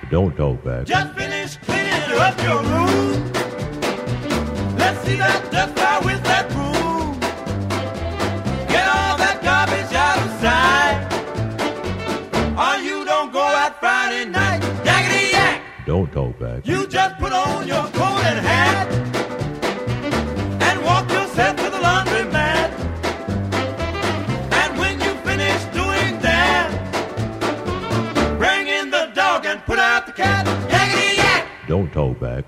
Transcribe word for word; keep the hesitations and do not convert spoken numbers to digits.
Don't talk back. Just finish cleaning up your room. Let's see that dust fly with that broom. Get all that garbage out of sight. Or you don't go out Friday night. Yakety yak. Don't talk back. You just put on your coat and hat and walk yourself to the laundromat. And when you finish doing that, bring in the dog and put out the cat. Yakety yak. Don't talk back.